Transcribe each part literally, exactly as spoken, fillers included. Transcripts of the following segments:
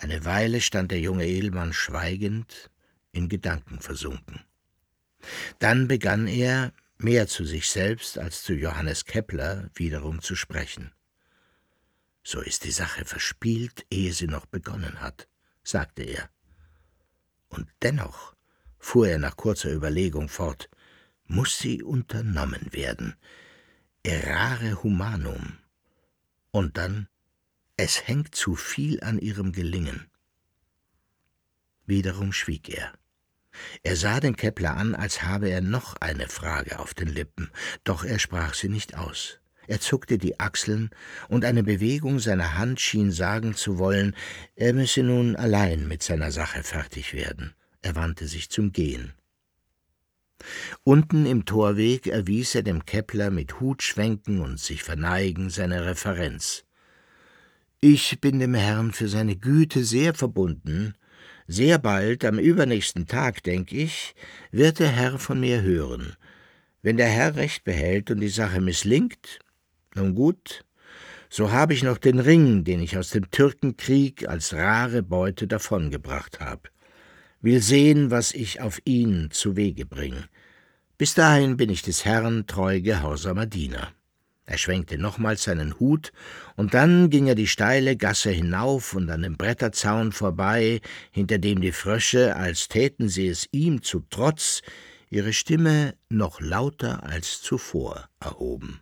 Eine Weile stand der junge Edelmann schweigend, in Gedanken versunken. Dann begann er, mehr zu sich selbst als zu Johannes Kepler, wiederum zu sprechen. »So ist die Sache verspielt, ehe sie noch begonnen hat«, sagte er. »Und dennoch«, fuhr er nach kurzer Überlegung fort, »muß sie unternommen werden. Errare humanum. Und dann, es hängt zu viel an ihrem Gelingen.« Wiederum schwieg er. Er sah den Kepler an, als habe er noch eine Frage auf den Lippen, doch er sprach sie nicht aus. Er zuckte die Achseln, und eine Bewegung seiner Hand schien sagen zu wollen, er müsse nun allein mit seiner Sache fertig werden. Er wandte sich zum Gehen. Unten im Torweg erwies er dem Kepler mit Hutschwenken und sich verneigen seine Referenz. »Ich bin dem Herrn für seine Güte sehr verbunden. Sehr bald, am übernächsten Tag, denk ich, wird der Herr von mir hören. Wenn der Herr Recht behält und die Sache misslingt, nun gut, so habe ich noch den Ring, den ich aus dem Türkenkrieg als rare Beute davongebracht habe. Will sehen, was ich auf ihn zuwege bringe. Bis dahin bin ich des Herrn treu gehorsamer Diener.« Er schwenkte nochmals seinen Hut, und dann ging er die steile Gasse hinauf und an dem Bretterzaun vorbei, hinter dem die Frösche, als täten sie es ihm zu Trotz, ihre Stimme noch lauter als zuvor erhoben.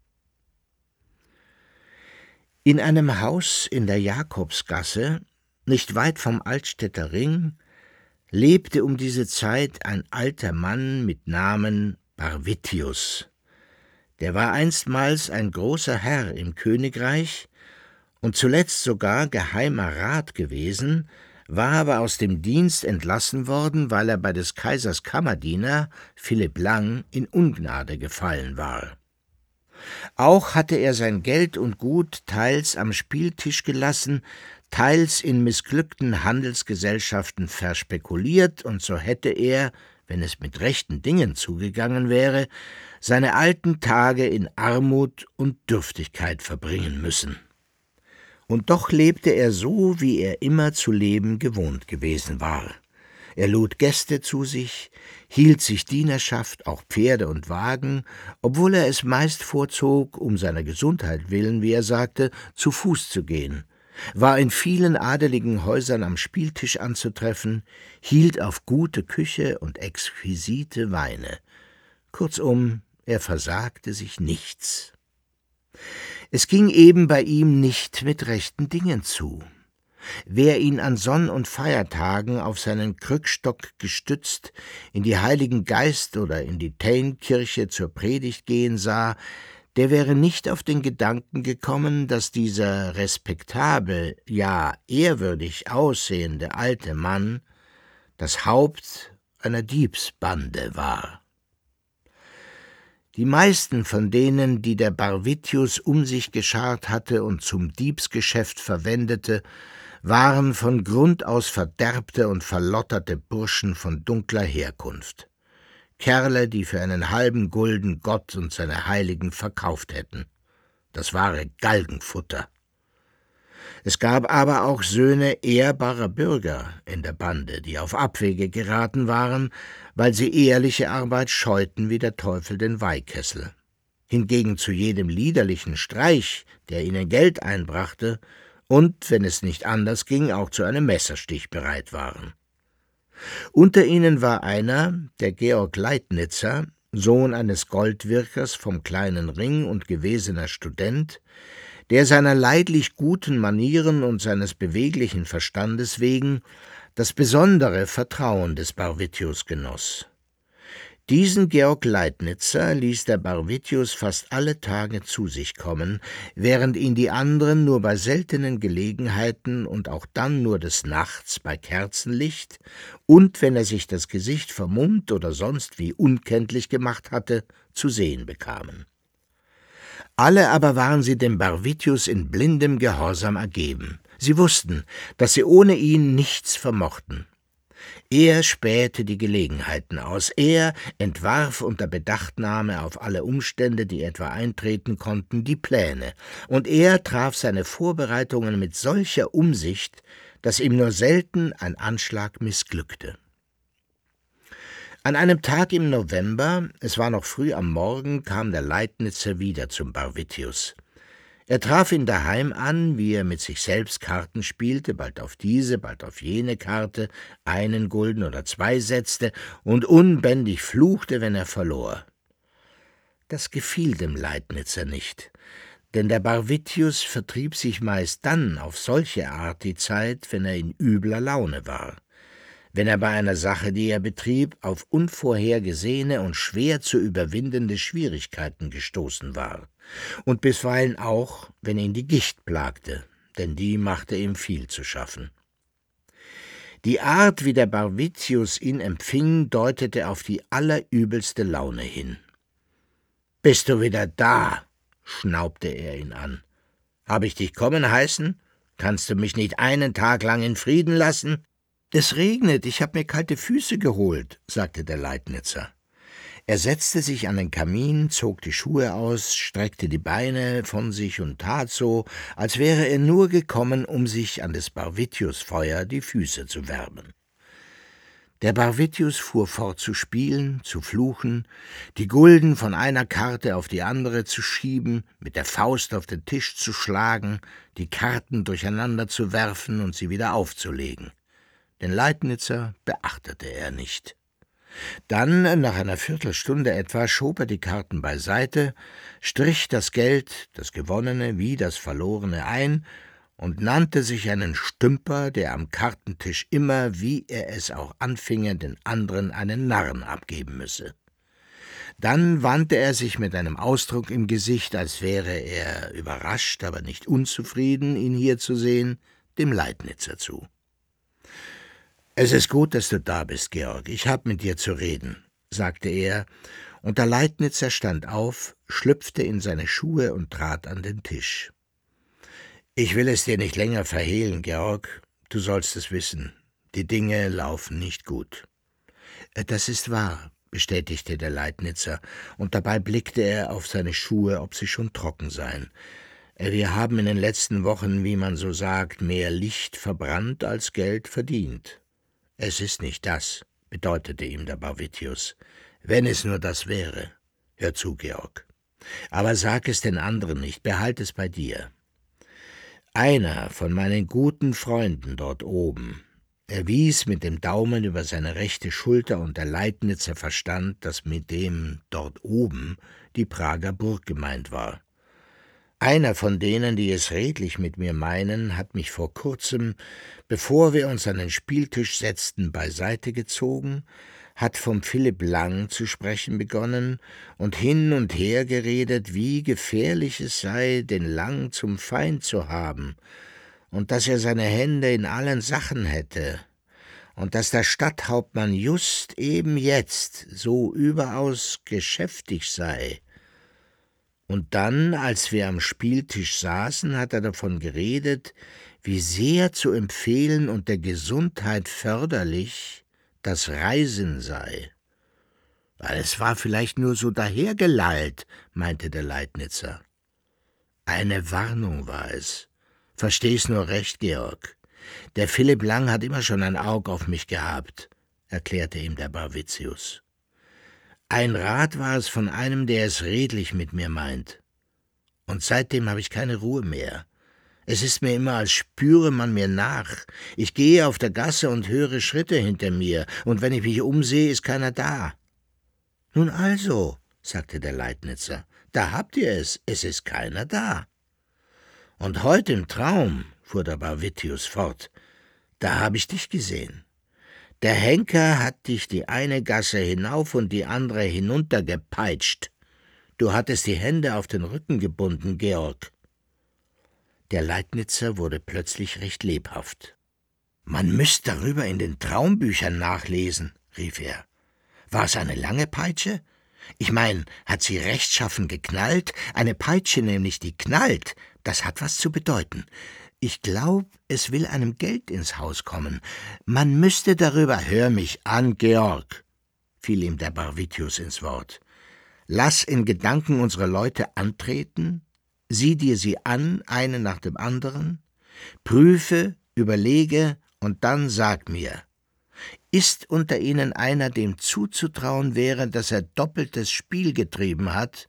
In einem Haus in der Jakobsgasse, nicht weit vom Altstädter Ring, lebte um diese Zeit ein alter Mann mit Namen Barvitius. Der war einstmals ein großer Herr im Königreich und zuletzt sogar geheimer Rat gewesen, war aber aus dem Dienst entlassen worden, weil er bei des Kaisers Kammerdiener Philipp Lang in Ungnade gefallen war. Auch hatte er sein Geld und Gut teils am Spieltisch gelassen, teils in missglückten Handelsgesellschaften verspekuliert, und so hätte er, wenn es mit rechten Dingen zugegangen wäre, seine alten Tage in Armut und Dürftigkeit verbringen müssen. Und doch lebte er so, wie er immer zu leben gewohnt gewesen war. Er lud Gäste zu sich, hielt sich Dienerschaft, auch Pferde und Wagen, obwohl er es meist vorzog, um seiner Gesundheit willen, wie er sagte, zu Fuß zu gehen, war in vielen adeligen Häusern am Spieltisch anzutreffen, hielt auf gute Küche und exquisite Weine. Kurzum, er versagte sich nichts. Es ging eben bei ihm nicht mit rechten Dingen zu. Wer ihn an Sonn- und Feiertagen auf seinen Krückstock gestützt in die Heiligen Geist oder in die Theinkirche zur Predigt gehen sah, der wäre nicht auf den Gedanken gekommen, dass dieser respektabel, ja ehrwürdig aussehende alte Mann das Haupt einer Diebsbande war. Die meisten von denen, die der Barvitius um sich geschart hatte und zum Diebsgeschäft verwendete, waren von Grund aus verderbte und verlotterte Burschen von dunkler Herkunft. Kerle, die für einen halben Gulden Gott und seine Heiligen verkauft hätten. Das wahre Galgenfutter. Es gab aber auch Söhne ehrbarer Bürger in der Bande, die auf Abwege geraten waren, weil sie ehrliche Arbeit scheuten wie der Teufel den Weihkessel. Hingegen zu jedem liederlichen Streich, der ihnen Geld einbrachte, und, wenn es nicht anders ging, auch zu einem Messerstich bereit waren. Unter ihnen war einer, der Georg Leitnitzer, Sohn eines Goldwirkers vom kleinen Ring und gewesener Student, der seiner leidlich guten Manieren und seines beweglichen Verstandes wegen das besondere Vertrauen des Barvitius genoss. Diesen Georg Leitnitzer ließ der Barvitius fast alle Tage zu sich kommen, während ihn die anderen nur bei seltenen Gelegenheiten und auch dann nur des Nachts bei Kerzenlicht und, wenn er sich das Gesicht vermummt oder sonst wie unkenntlich gemacht hatte, zu sehen bekamen. Alle aber waren sie dem Barvitius in blindem Gehorsam ergeben. Sie wussten, dass sie ohne ihn nichts vermochten. Er spähte die Gelegenheiten aus, er entwarf unter Bedachtnahme auf alle Umstände, die etwa eintreten konnten, die Pläne, und er traf seine Vorbereitungen mit solcher Umsicht, dass ihm nur selten ein Anschlag missglückte. An einem Tag im November, es war noch früh am Morgen, kam der Leitnitzer wieder zum Barvitius. Er traf ihn daheim an, wie er mit sich selbst Karten spielte, bald auf diese, bald auf jene Karte, einen Gulden oder zwei setzte und unbändig fluchte, wenn er verlor. Das gefiel dem Leitnitzer nicht, denn der Barvitius vertrieb sich meist dann auf solche Art die Zeit, wenn er in übler Laune war, wenn er bei einer Sache, die er betrieb, auf unvorhergesehene und schwer zu überwindende Schwierigkeiten gestoßen war, und bisweilen auch, wenn ihn die Gicht plagte, denn die machte ihm viel zu schaffen. Die Art, wie der Barvitius ihn empfing, deutete auf die allerübelste Laune hin. »Bist du wieder da?« schnaubte er ihn an. »Hab ich dich kommen heißen? Kannst du mich nicht einen Tag lang in Frieden lassen?« »Es regnet, ich hab mir kalte Füße geholt«, sagte der Leitnitzer. Er setzte sich an den Kamin, zog die Schuhe aus, streckte die Beine von sich und tat so, als wäre er nur gekommen, um sich an des Barvitius Feuer die Füße zu wärmen. Der Barvitius fuhr fort zu spielen, zu fluchen, die Gulden von einer Karte auf die andere zu schieben, mit der Faust auf den Tisch zu schlagen, die Karten durcheinander zu werfen und sie wieder aufzulegen. Den Leitnitzer beachtete er nicht. Dann, nach einer Viertelstunde etwa, schob er die Karten beiseite, strich das Geld, das Gewonnene wie das Verlorene ein und nannte sich einen Stümper, der am Kartentisch immer, wie er es auch anfinge, den anderen einen Narren abgeben müsse. Dann wandte er sich mit einem Ausdruck im Gesicht, als wäre er überrascht, aber nicht unzufrieden, ihn hier zu sehen, dem Leitnitzer zu. »Es ist gut, dass du da bist, Georg, ich hab mit dir zu reden«, sagte er, und der Leitnitzer stand auf, schlüpfte in seine Schuhe und trat an den Tisch. »Ich will es dir nicht länger verhehlen, Georg, du sollst es wissen, die Dinge laufen nicht gut.« »Das ist wahr«, bestätigte der Leitnitzer, und dabei blickte er auf seine Schuhe, ob sie schon trocken seien. »Wir haben in den letzten Wochen, wie man so sagt, mehr Licht verbrannt als Geld verdient.« »Es ist nicht das«, bedeutete ihm der Barvitius. »Wenn es nur das wäre. Hör zu, Georg. Aber sag es den anderen nicht, behalt es bei dir. Einer von meinen guten Freunden dort oben«, er wies mit dem Daumen über seine rechte Schulter, und der Leitnitzer verstand, dass mit dem »dort oben« die Prager Burg gemeint war. »Einer von denen, die es redlich mit mir meinen, hat mich vor kurzem, bevor wir uns an den Spieltisch setzten, beiseite gezogen, hat vom Philipp Lang zu sprechen begonnen und hin und her geredet, wie gefährlich es sei, den Lang zum Feind zu haben, und dass er seine Hände in allen Sachen hätte, und dass der Stadthauptmann just eben jetzt so überaus geschäftig sei. Und dann, als wir am Spieltisch saßen, hat er davon geredet, wie sehr zu empfehlen und der Gesundheit förderlich das Reisen sei. »Es war vielleicht nur so dahergelallt«, meinte der Leitnitzer. »Eine Warnung war es. Versteh's nur recht, Georg. Der Philipp Lang hat immer schon ein Aug auf mich gehabt«, erklärte ihm der Barvitius. »Ein Rat war es von einem, der es redlich mit mir meint. Und seitdem habe ich keine Ruhe mehr. Es ist mir immer, als spüre man mir nach. Ich gehe auf der Gasse und höre Schritte hinter mir, und wenn ich mich umsehe, ist keiner da.« »Nun also«, sagte der Leitnitzer, »da habt ihr es, es ist keiner da.« »Und heute im Traum«, fuhr der Barvitius fort, »da habe ich dich gesehen. Der Henker hat dich die eine Gasse hinauf und die andere hinunter gepeitscht. Du hattest die Hände auf den Rücken gebunden, Georg.« Der Leitnitzer wurde plötzlich recht lebhaft. »Man müsste darüber in den Traumbüchern nachlesen«, rief er. »War es eine lange Peitsche? Ich mein, hat sie rechtschaffen geknallt? Eine Peitsche nämlich, die knallt, das hat was zu bedeuten. Ich glaub, es will einem Geld ins Haus kommen. Man müsste darüber...« »Hör mich an, Georg«, fiel ihm der Barvitius ins Wort. »Lass in Gedanken unsere Leute antreten, sieh dir sie an, eine nach dem anderen, prüfe, überlege und dann sag mir, ist unter Ihnen einer, dem zuzutrauen wäre, dass er doppeltes Spiel getrieben hat?«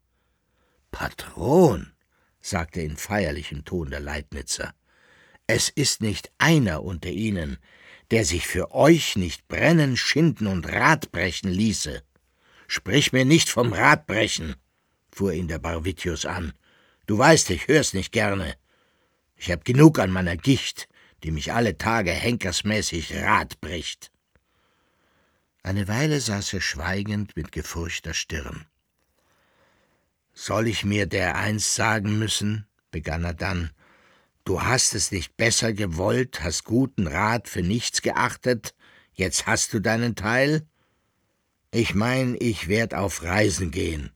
»Patron«, sagte in feierlichem Ton der Leitnitzer, »es ist nicht einer unter Ihnen, der sich für euch nicht brennen, schinden und Radbrechen ließe.« »Sprich mir nicht vom Radbrechen«, fuhr ihn der Barvitius an. »Du weißt, ich hör's nicht gerne. Ich hab genug an meiner Gicht, die mich alle Tage henkersmäßig Rad bricht.« Eine Weile saß er schweigend mit gefurchter Stirn. »Soll ich mir dereinst sagen müssen«, begann er dann, »du hast es nicht besser gewollt, hast guten Rat für nichts geachtet, jetzt hast du deinen Teil? Ich mein, ich werd auf Reisen gehen.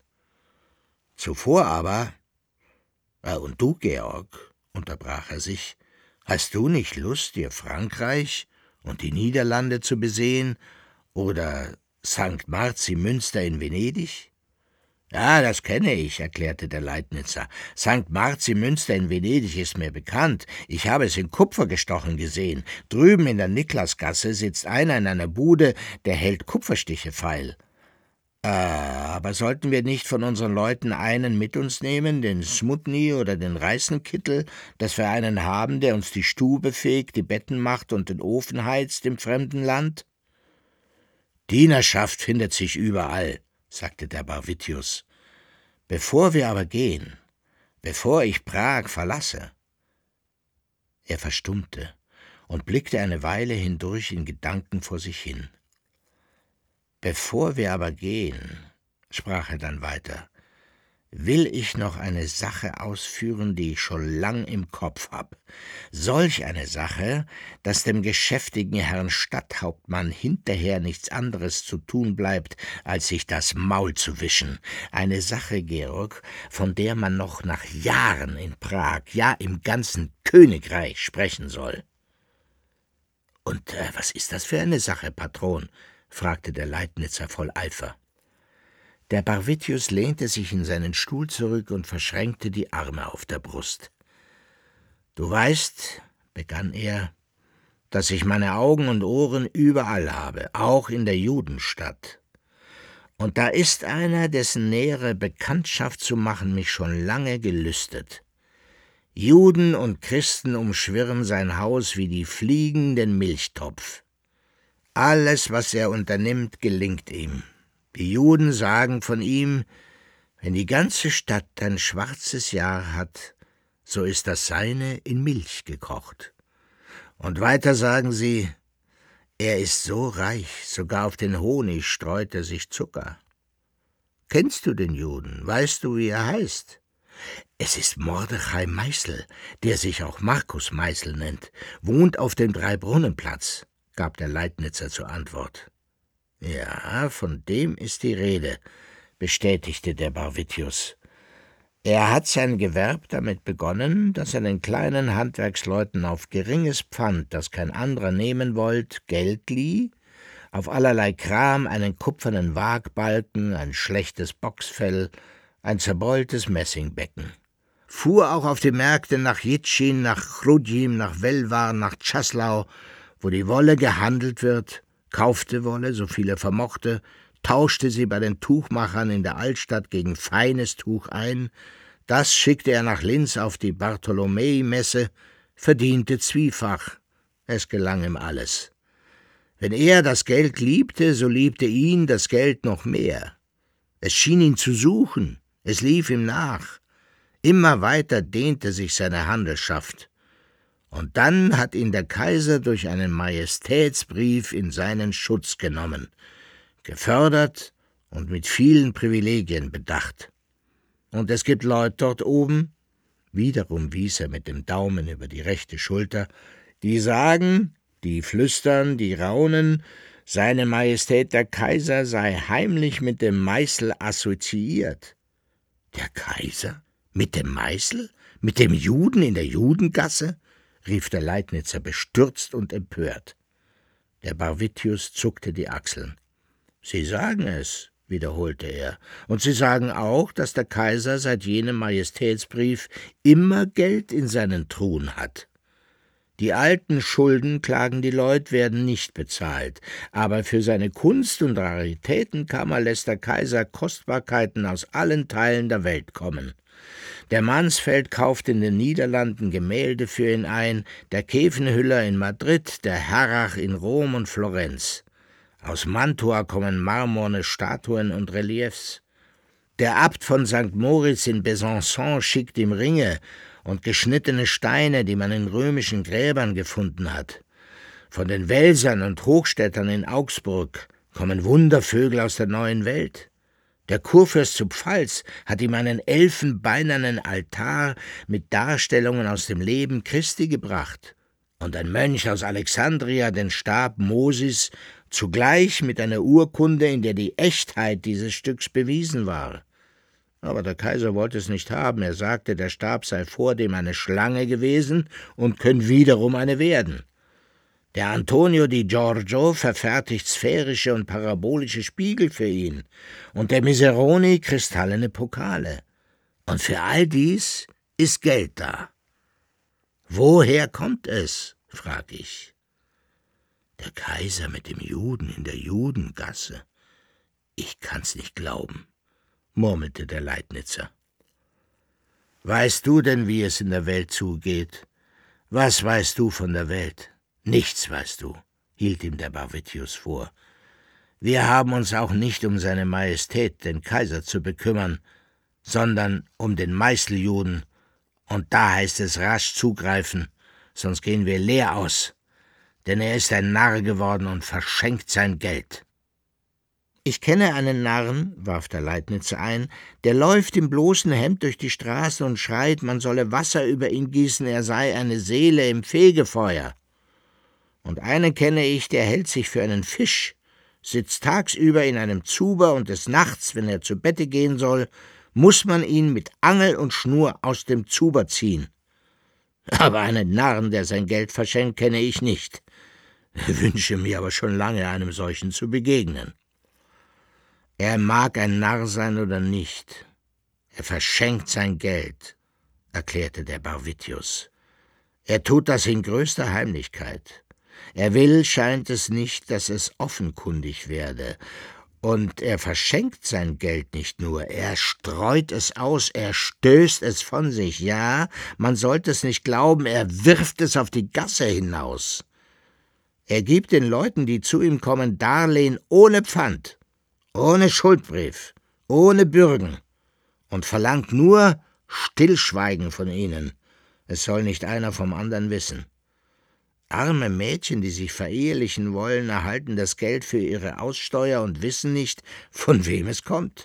Zuvor aber, äh, und du, Georg«, unterbrach er sich, »hast du nicht Lust, dir Frankreich und die Niederlande zu besehen oder Sankt Marzi Münster in Venedig?« »Ja, das kenne ich«, erklärte der Leitnitzer. »Sankt Marzi Münster in Venedig ist mir bekannt. Ich habe es in Kupfer gestochen gesehen. Drüben in der Niklasgasse sitzt einer in einer Bude, der hält Kupferstiche feil. Äh, aber sollten wir nicht von unseren Leuten einen mit uns nehmen, den Smutny oder den Reißenkittel, dass wir einen haben, der uns die Stube fegt, die Betten macht und den Ofen heizt im fremden Land?« »Dienerschaft findet sich überall«, sagte der Barvitius. »Bevor wir aber gehen, bevor ich Prag verlasse.« Er verstummte und blickte eine Weile hindurch in Gedanken vor sich hin. »Bevor wir aber gehen«, sprach er dann weiter, »will ich noch eine Sache ausführen, die ich schon lang im Kopf hab. Solch eine Sache, dass dem geschäftigen Herrn Stadthauptmann hinterher nichts anderes zu tun bleibt, als sich das Maul zu wischen. Eine Sache, Georg, von der man noch nach Jahren in Prag, ja im ganzen Königreich sprechen soll.« »Und äh, was ist das für eine Sache, Patron?« fragte der Leitnitzer voll Eifer. Der Barvitius lehnte sich in seinen Stuhl zurück und verschränkte die Arme auf der Brust. »Du weißt«, begann er, »dass ich meine Augen und Ohren überall habe, auch in der Judenstadt. Und da ist einer, dessen nähere Bekanntschaft zu machen mich schon lange gelüstet. Juden und Christen umschwirren sein Haus wie die Fliegen den Milchtopf. Alles, was er unternimmt, gelingt ihm. Die Juden sagen von ihm, wenn die ganze Stadt ein schwarzes Jahr hat, so ist das seine in Milch gekocht. Und weiter sagen sie, er ist so reich, sogar auf den Honig streut er sich Zucker. Kennst du den Juden? Weißt du, wie er heißt? Es ist Mordechai Meißel, der sich auch Markus Meißel nennt, wohnt auf dem Dreibrunnenplatz«, gab der Leitnitzer zur Antwort. »Ja, von dem ist die Rede«, bestätigte der Barvitius. »Er hat sein Gewerb damit begonnen, dass er den kleinen Handwerksleuten auf geringes Pfand, das kein anderer nehmen wollt, Geld lieh, auf allerlei Kram einen kupfernen Waagbalken, ein schlechtes Bocksfell, ein zerbeultes Messingbecken. Fuhr auch auf die Märkte nach Jitschin, nach Chrudjim, nach Welwar, nach Czaslau, wo die Wolle gehandelt wird, kaufte Wolle, so viel er vermochte, tauschte sie bei den Tuchmachern in der Altstadt gegen feines Tuch ein, das schickte er nach Linz auf die Bartholomäi-Messe, verdiente zwiefach, es gelang ihm alles. Wenn er das Geld liebte, so liebte ihn das Geld noch mehr. Es schien ihn zu suchen, es lief ihm nach. Immer weiter dehnte sich seine Handelschaft. Und dann hat ihn der Kaiser durch einen Majestätsbrief in seinen Schutz genommen, gefördert und mit vielen Privilegien bedacht. Und es gibt Leute dort oben«, wiederum wies er mit dem Daumen über die rechte Schulter, »die sagen, die flüstern, die raunen, seine Majestät der Kaiser sei heimlich mit dem Meißel assoziiert.« »Der Kaiser? Mit dem Meißel? Mit dem Juden in der Judengasse?« rief der Leitnitzer bestürzt und empört. Der Barvitius zuckte die Achseln. »Sie sagen es«, wiederholte er, »und Sie sagen auch, dass der Kaiser seit jenem Majestätsbrief immer Geld in seinen Truhen hat. Die alten Schulden, klagen die Leute, werden nicht bezahlt, aber für seine Kunst- und Raritätenkammer lässt der Kaiser Kostbarkeiten aus allen Teilen der Welt kommen. Der Mansfeld kauft in den Niederlanden Gemälde für ihn ein, der Kefenhüller in Madrid, der Herrach in Rom und Florenz. Aus Mantua kommen marmorne Statuen und Reliefs. Der Abt von Sankt Moritz in Besançon schickt ihm Ringe und geschnittene Steine, die man in römischen Gräbern gefunden hat. Von den Welsern und Hochstädtern in Augsburg kommen Wundervögel aus der neuen Welt. Der Kurfürst zu Pfalz hat ihm einen elfenbeinernen Altar mit Darstellungen aus dem Leben Christi gebracht und ein Mönch aus Alexandria den Stab Mosis, zugleich mit einer Urkunde, in der die Echtheit dieses Stücks bewiesen war. Aber der Kaiser wollte es nicht haben. Er sagte, der Stab sei vordem eine Schlange gewesen und könne wiederum eine werden. Der Antonio di Giorgio verfertigt sphärische und parabolische Spiegel für ihn und der Miseroni kristallene Pokale. Und für all dies ist Geld da. Woher kommt es, frag ich. Der Kaiser mit dem Juden in der Judengasse. Ich kann's nicht glauben, murmelte der Leitnitzer. Weißt du denn, wie es in der Welt zugeht? Was weißt du von der Welt? Nichts weißt du, hielt ihm der Barvitius vor. Wir haben uns auch nicht um seine Majestät, den Kaiser, zu bekümmern, sondern um den Meißeljuden, und da heißt es rasch zugreifen, sonst gehen wir leer aus, denn er ist ein Narr geworden und verschenkt sein Geld. »Ich kenne einen Narren«, warf der Leitnitzer ein, »der läuft im bloßen Hemd durch die Straße und schreit, man solle Wasser über ihn gießen, er sei eine Seele im Fegefeuer. Und einen kenne ich, der hält sich für einen Fisch, sitzt tagsüber in einem Zuber und des Nachts, wenn er zu Bette gehen soll, muß man ihn mit Angel und Schnur aus dem Zuber ziehen. Aber einen Narren, der sein Geld verschenkt, kenne ich nicht. Wünsche mir aber schon lange, einem solchen zu begegnen. Er mag ein Narr sein oder nicht. Er verschenkt sein Geld«, erklärte der Barvitius. »Er tut das in größter Heimlichkeit. Er will, scheint es nicht, dass es offenkundig werde. Und er verschenkt sein Geld nicht nur, er streut es aus, er stößt es von sich. Ja, man sollte es nicht glauben, er wirft es auf die Gasse hinaus. Er gibt den Leuten, die zu ihm kommen, Darlehen ohne Pfand, ohne Schuldbrief, ohne Bürgen und verlangt nur Stillschweigen von ihnen. Es soll nicht einer vom anderen wissen. Arme Mädchen, die sich verehelichen wollen, erhalten das Geld für ihre Aussteuer und wissen nicht, von wem es kommt.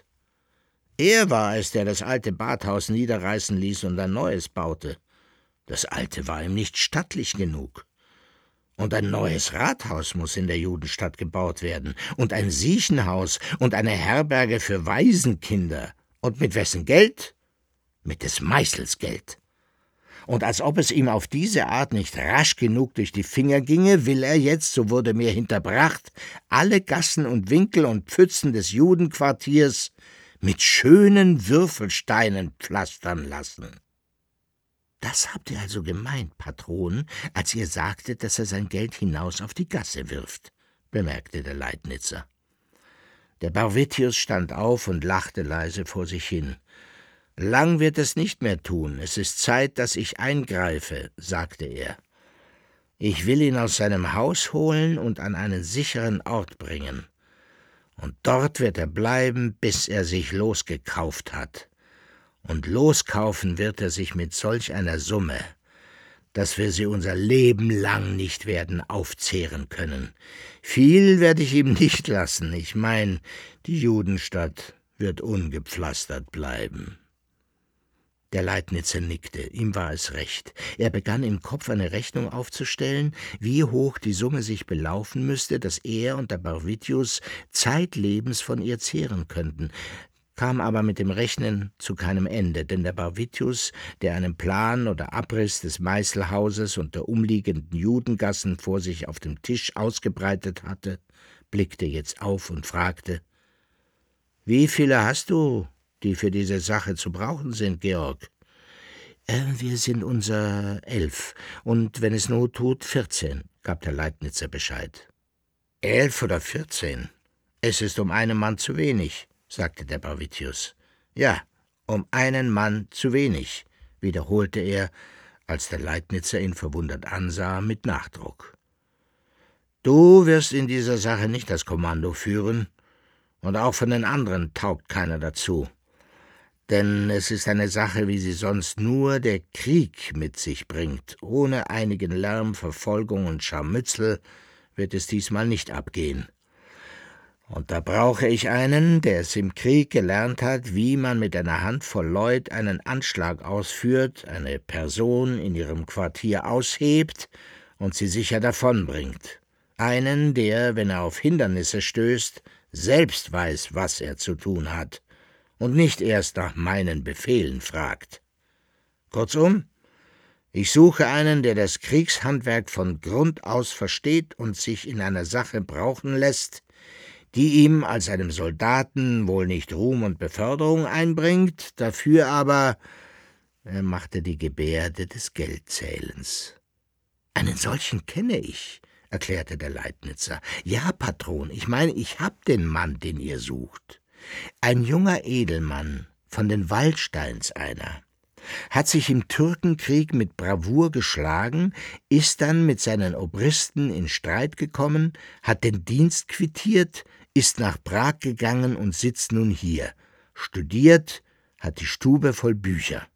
Er war es, der das alte Badhaus niederreißen ließ und ein neues baute. Das alte war ihm nicht stattlich genug. Und ein neues Rathaus muß in der Judenstadt gebaut werden, und ein Siechenhaus und eine Herberge für Waisenkinder. Und mit wessen Geld? Mit des Meißels Geld. Und als ob es ihm auf diese Art nicht rasch genug durch die Finger ginge, will er jetzt, so wurde mir hinterbracht, alle Gassen und Winkel und Pfützen des Judenquartiers mit schönen Würfelsteinen pflastern lassen. »Das habt ihr also gemeint, Patron, als ihr sagtet, dass er sein Geld hinaus auf die Gasse wirft«, bemerkte der Leitnitzer. Der Barvitius stand auf und lachte leise vor sich hin. »Lang wird es nicht mehr tun, es ist Zeit, dass ich eingreife«, sagte er. »Ich will ihn aus seinem Haus holen und an einen sicheren Ort bringen. Und dort wird er bleiben, bis er sich losgekauft hat. Und loskaufen wird er sich mit solch einer Summe, dass wir sie unser Leben lang nicht werden aufzehren können. Viel werde ich ihm nicht lassen, ich mein, die Judenstadt wird ungepflastert bleiben.« Der Leitnitzer nickte, ihm war es recht. Er begann im Kopf eine Rechnung aufzustellen, wie hoch die Summe sich belaufen müsste, dass er und der Barvitius zeitlebens von ihr zehren könnten, kam aber mit dem Rechnen zu keinem Ende, denn der Barvitius, der einen Plan oder Abriss des Meißelhauses und der umliegenden Judengassen vor sich auf dem Tisch ausgebreitet hatte, blickte jetzt auf und fragte, »Wie viele hast du, die für diese Sache zu brauchen sind, Georg?« Äh, »Wir sind unser elf, und wenn es Not tut, vierzehn«, gab der Leibnizer Bescheid. »Elf oder vierzehn? Es ist um einen Mann zu wenig«, sagte der Barvitius. »Ja, um einen Mann zu wenig«, wiederholte er, als der Leibnizer ihn verwundert ansah, mit Nachdruck. »Du wirst in dieser Sache nicht das Kommando führen, und auch von den anderen taugt keiner dazu. Denn es ist eine Sache, wie sie sonst nur der Krieg mit sich bringt. Ohne einigen Lärm, Verfolgung und Scharmützel wird es diesmal nicht abgehen. Und da brauche ich einen, der es im Krieg gelernt hat, wie man mit einer Handvoll Leut einen Anschlag ausführt, eine Person in ihrem Quartier aushebt und sie sicher davonbringt. Einen, der, wenn er auf Hindernisse stößt, selbst weiß, was er zu tun hat und nicht erst nach meinen Befehlen fragt. Kurzum, ich suche einen, der das Kriegshandwerk von Grund aus versteht und sich in einer Sache brauchen lässt, die ihm als einem Soldaten wohl nicht Ruhm und Beförderung einbringt, dafür aber, er machte die Gebärde des Geldzählens. »Einen solchen kenne ich«, erklärte der Leibnizer. »Ja, Patron, ich meine, ich hab den Mann, den ihr sucht. Ein junger Edelmann, von den Waldsteins einer, hat sich im Türkenkrieg mit Bravour geschlagen, ist dann mit seinen Obristen in Streit gekommen, hat den Dienst quittiert, ist nach Prag gegangen und sitzt nun hier, studiert, hat die Stube voll Bücher.«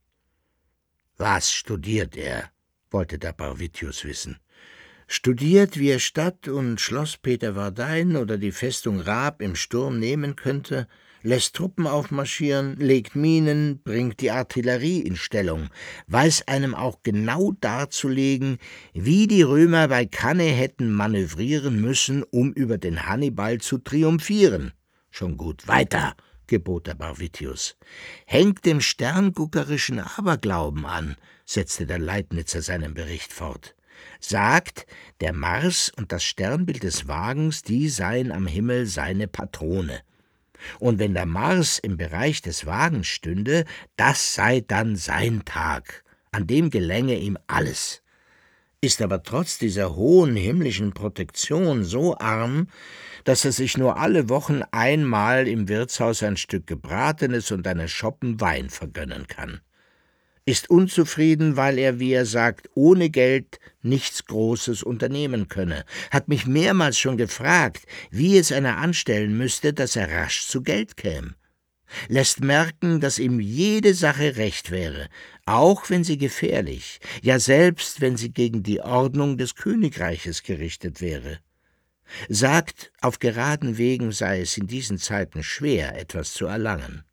»Was studiert er?« wollte der Barvitius wissen. »Studiert, wie er Stadt und Schloss Peter Wardein oder die Festung Raab im Sturm nehmen könnte, lässt Truppen aufmarschieren, legt Minen, bringt die Artillerie in Stellung, weiß einem auch genau darzulegen, wie die Römer bei Cannae hätten manövrieren müssen, um über den Hannibal zu triumphieren.« »Schon gut, weiter«, gebot der Barvitius. »Hängt dem sternguckerischen Aberglauben an«, setzte der Leibnizer seinen Bericht fort. »Sagt, der Mars und das Sternbild des Wagens, die seien am Himmel seine Patrone. Und wenn der Mars im Bereich des Wagens stünde, das sei dann sein Tag, an dem gelänge ihm alles. Ist aber trotz dieser hohen himmlischen Protektion so arm, dass er sich nur alle Wochen einmal im Wirtshaus ein Stück Gebratenes und eine Schoppen Wein vergönnen kann. Ist unzufrieden, weil er, wie er sagt, ohne Geld nichts Großes unternehmen könne, hat mich mehrmals schon gefragt, wie es einer anstellen müsste, dass er rasch zu Geld käme. Lässt merken, dass ihm jede Sache recht wäre, auch wenn sie gefährlich, ja selbst wenn sie gegen die Ordnung des Königreiches gerichtet wäre. Sagt, auf geraden Wegen sei es in diesen Zeiten schwer, etwas zu erlangen.